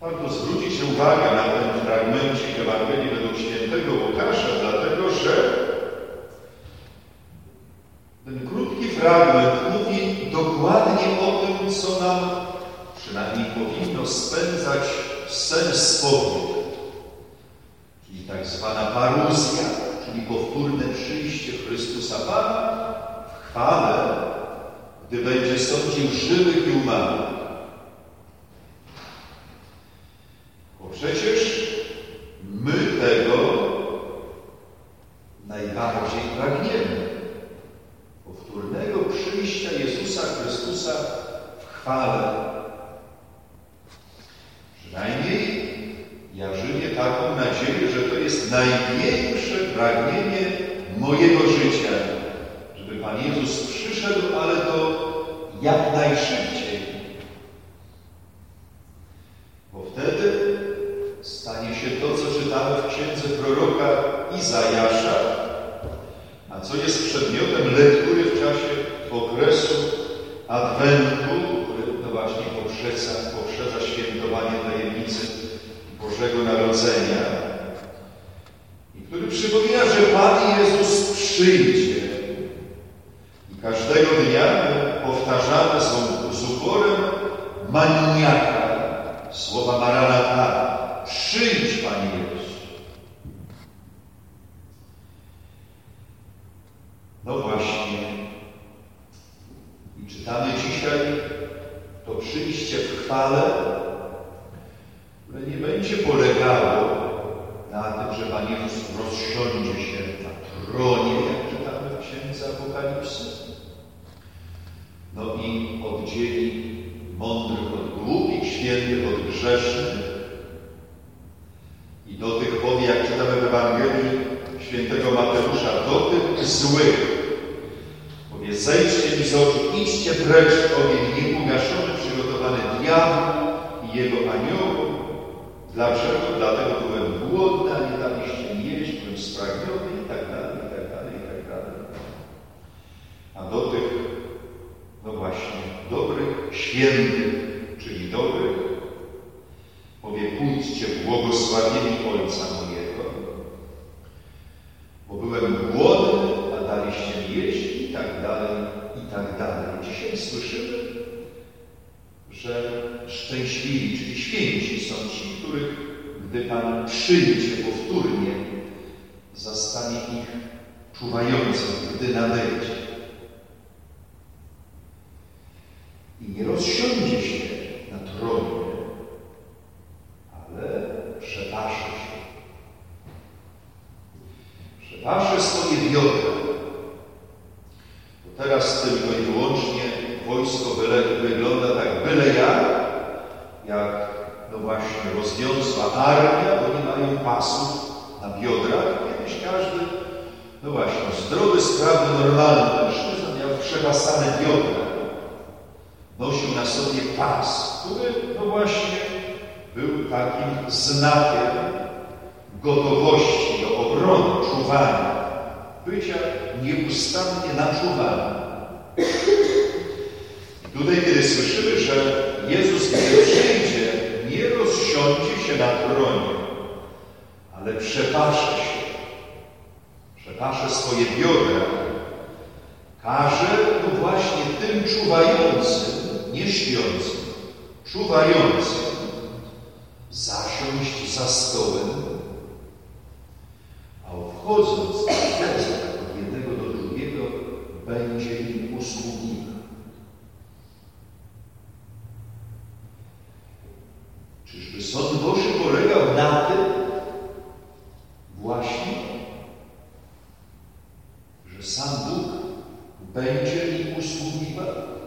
Warto zwrócić uwagę na ten fragmencik Ewangelii według świętego Łukasza, dlatego że ten krótki fragment mówi dokładnie o tym, co nam przynajmniej powinno spędzać sen spokoju, czyli tak zwana paruzja, czyli powtórne przyjście Chrystusa Pana w chwale, gdy będzie sądził żywych i umarłych. Bo przecież my tego najbardziej pragniemy. Powtórnego przyjścia Jezusa Chrystusa w chwale. Przynajmniej ja żyję taką nadzieję, że to jest największe pragnienie mojego życia, żeby Pan Jezus przyszedł, ale to jak najszybciej. Bo wtedy stanie się to, co czytamy w księdze proroka Izajasza, a co jest przedmiotem lektury w czasie okresu Adwentu, który no właśnie poprzedza świętowanie tajemnicy Bożego Narodzenia i który przypomina, że Pan Jezus przyjdzie. I każdego dnia powtarzane są z uporem maniaka słowa Maranatha. Przyjdź, Panie Jezu. No właśnie. I czytamy dzisiaj to przyjście w chwale, które nie będzie polegało na tym, że Pan Jezus rozsiądzie się na tronie, jak czytamy w księdze Apokalipsy. No i oddzieli mądrych od głupich, świętych od grzesznych. I do tych powie, jak czytamy w Ewangelii świętego Mateusza, do tych złych. Powie, zejdźcie mi z oczu, idźcie precz, ogień nieugaszony, przygotowany diabłu i jego aniołom. Dlaczego? Dlatego byłem głodny, a nie daliście mi jeść, byłem spragniony i tak dalej, i tak dalej, i tak dalej. A do tych, no właśnie, dobrych, świętych, czyli dobrych, powie, pójdźcie błogosławieni Ojca mojego, bo byłem głodny, a daliście mi jeść i tak dalej, i tak dalej. Dzisiaj słyszymy, że szczęśliwi, czyli święci są ci, których, gdy Pan przyjdzie powtórnie, zastanie ich czuwających, gdy nadejdzie. I nie rozsiądzie się na tronie, ale przepasze się. Przepasze swoje biodra. Bo teraz tylko i wyłącznie wojsko wygląda tak byle jak no właśnie rozwiązła armia, bo nie mają pasów na biodrach. Kiedyś każdy, no właśnie, zdrowy, sprawny, normalny mężczyzna miał przepasane biodra. Nosił na sobie pas, który, no właśnie, był takim znakiem gotowości do obrony, czuwania, bycia nieustannie na czuwaniu. I tutaj, kiedy słyszymy, że Jezus, kiedy przyjdzie, nie rozsiądzie się na tronie, ale przepasze się, przepasze swoje biodra, każe, no właśnie, tym czuwającym, nie śpiącym, czuwającym, zasiąść za stołem, a wchodząc od jednego do drugiego, będzie im usługiwał. Czyżby sąd Boży polegał na tym właśnie, że sam Bóg będzie im usługiwał?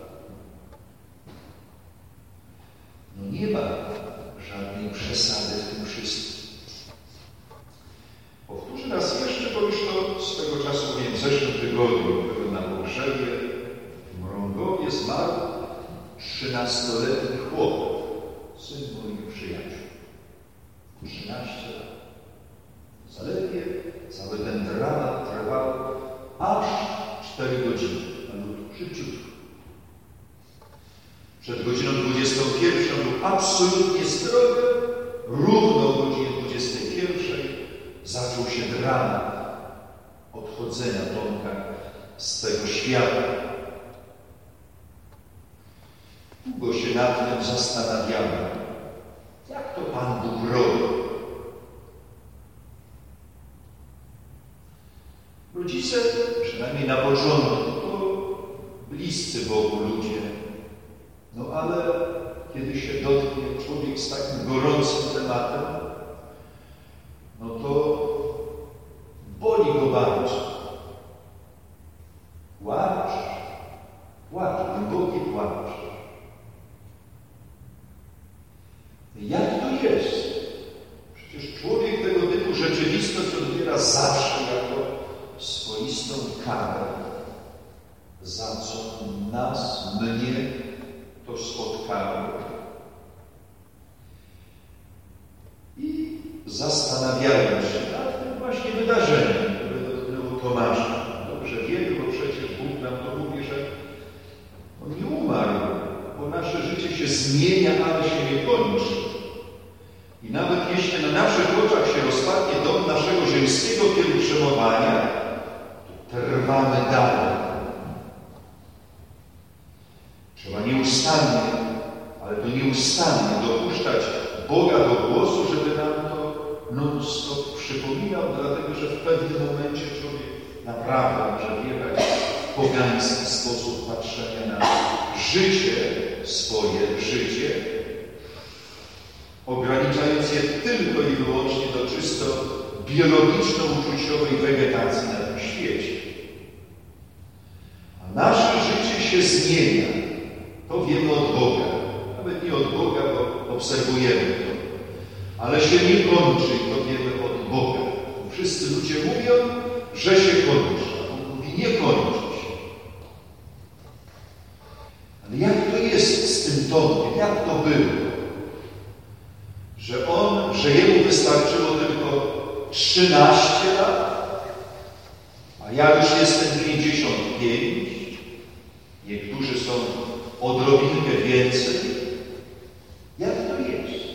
No nie ma żadnej przesady w tym wszystkim. Powtórzę raz jeszcze, bo już to swego czasu w zeszłym tygodniu byłem na pogrzebie w Mrągowie, zmarł 13-letni chłopak, syn moich przyjaciół. 13 lat. Zaledwie cały ten dramat trwał aż 4 godziny, a szybciutko. Przed godziną 21 był absolutnie zdrowy, równo o godzinie 21 zaczął się dramat odchodzenia Tomka z tego świata. Długo się nad tym zastanawiałem, jak to Pan Bóg robi. Rodzice, przynajmniej na początku, to bliscy Bogu ludzie. No ale kiedy się dotknie człowiek z takim gorącym tematem, no to boli go bardzo. Płacz, głęboki płacz. Jak to jest? Przecież człowiek tego typu rzeczywistość odbiera zawsze jako swoistą karę, za co mnie to spotkało. I zastanawiałem się nad tym właśnie wydarzeniem, które dotknęło Tomasza. Dobrze wiemy, bo przecież Bóg nam to mówi, że On nie umarł, bo nasze życie się zmienia, ale się nie kończy. I nawet jeśli na naszych oczach się rozpadnie dom naszego ziemskiego pielgrzymowania, to trwamy dalej. Trzeba nieustannie, ale to nieustannie dopuszczać Boga do głosu, żeby nam to non-stop przypominał, dlatego że w pewnym momencie człowiek naprawdę może wjechać w pogański sposób patrzenia na życie, swoje życie, ograniczając je tylko i wyłącznie do czysto biologiczno-uczuciowej wegetacji na tym świecie. A nasze życie się zmienia. To wiemy od Boga. Nawet nie od Boga, bo obserwujemy to. Ale się nie kończy, to wiemy od Boga. Wszyscy ludzie mówią, że się kończy. A On mówi, nie kończy się. Ale jak to jest z tym Tomkiem? Jak to było? Że jemu wystarczyło tylko 13 lat, a ja już jestem 55. Niektórzy są odrobinkę więcej. Jak to jest?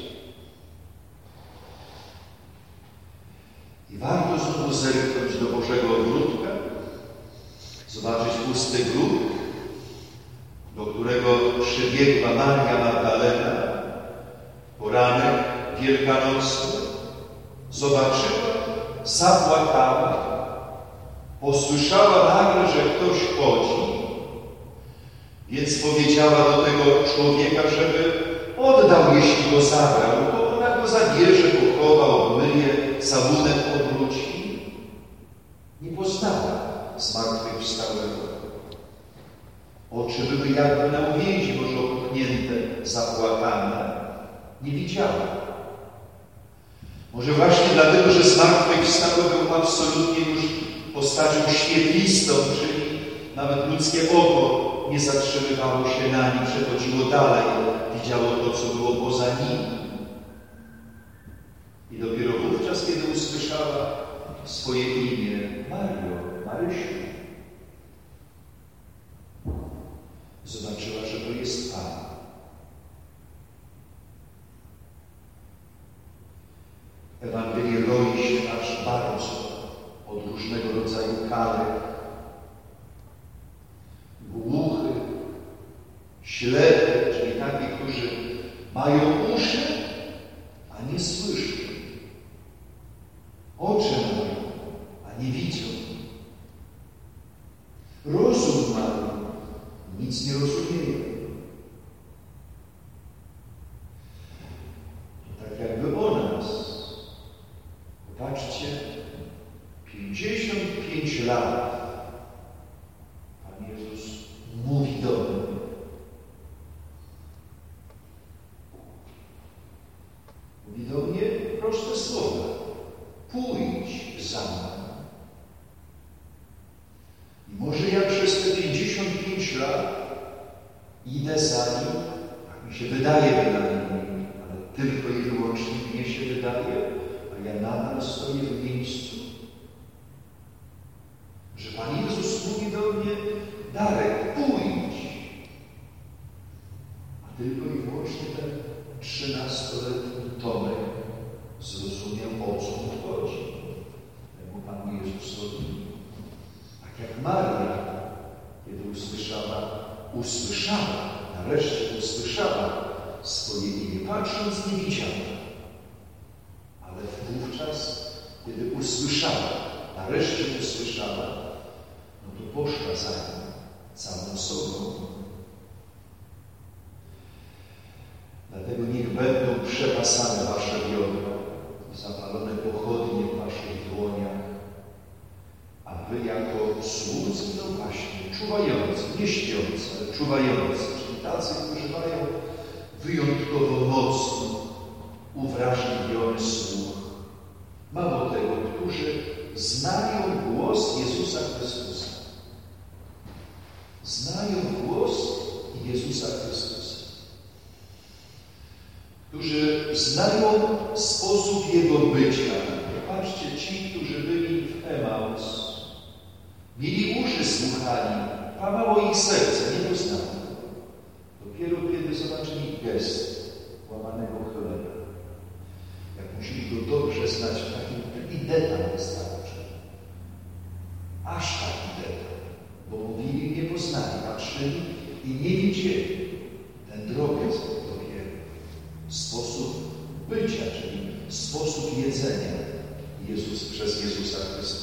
I warto znowu zerknąć do Bożego ogródka, zobaczyć pusty grób, do którego przybiegła Maria Magdalena, poranek wielkanocny, zobaczyła, zapłakała, posłyszała nagle, że ktoś chodzi, więc powiedziała do tego człowieka, żeby oddał, jeśli go zabrał, to ona go zabierze, pochowa, obmyje, całunek obróci. Nie poznała zmartwychwstałego. Oczy były jakby na uwięzi, może opchnięte, zapłakane. Nie widziała. Może właśnie dlatego, że zmartwychwstały był absolutnie już postacią świetlistą, czyli nawet ludzkie oko nie zatrzymywało się na nim, przechodziło dalej, widziało to, co było poza nim. I dopiero wówczas, kiedy usłyszała swoje imię, Marysiu, zobaczyła, że to jest Pan. Ewangelia roi się aż bardzo od różnego rodzaju karek. Głuchy, ślepy, czyli taki, którzy mają uszy, a nie słyszą. Oczy mają, a nie widzą. Rozum mają, nic nie rozumieją. To tak jakby o nas. Popatrzcie, 55 lat Pan Jezus mówi do mnie. Mówi do mnie proste słowa. Pójdź za mną. I może ja przez te 55 lat idę za Nim, tak mi się wydaje bynajmniej, ale tylko i wyłącznie mnie się wydaje, a ja nadal stoję w miejscu. Że Pan Jezus mówi do mnie, Darek, pójdź. A tylko i wyłącznie ten 13-letni Tomek zrozumiał, o co mu chodzi. Temu Panu Jezusowi. Tak jak Maria, kiedy nareszcie usłyszała swoje imię, patrząc nie widziała. Ale wówczas, kiedy nareszcie usłyszała, no to poszła za nim całą sobą. Dlatego niech będą przepasane wasze biodra, zapalone pochodnie w waszych dłoniach, a wy jako słudzy, no właśnie, czuwający, nie śpiący, ale czuwający, czyli tacy, którzy mają wyjątkowo mocny, uwrażliwiony słuch. Mało tego, którzy znają głos Jezusa Chrystusa. Znają głos Jezusa Chrystusa. Którzy znają sposób Jego bycia. Patrzcie, ci, którzy byli w Emaus, mieli uszy, słuchali, pamało ich serce, nie doznało. Dopiero kiedy zobaczyli gest łamanego chleba. Jak musieli go dobrze znać, taki detal wystarczy. Aż taki detal. Bo mówili, nie poznali, patrzyli i nie widzieli. Ten drobiazg dopiero. Sposób bycia, czyli sposób jedzenia przez Jezusa Chrystusa.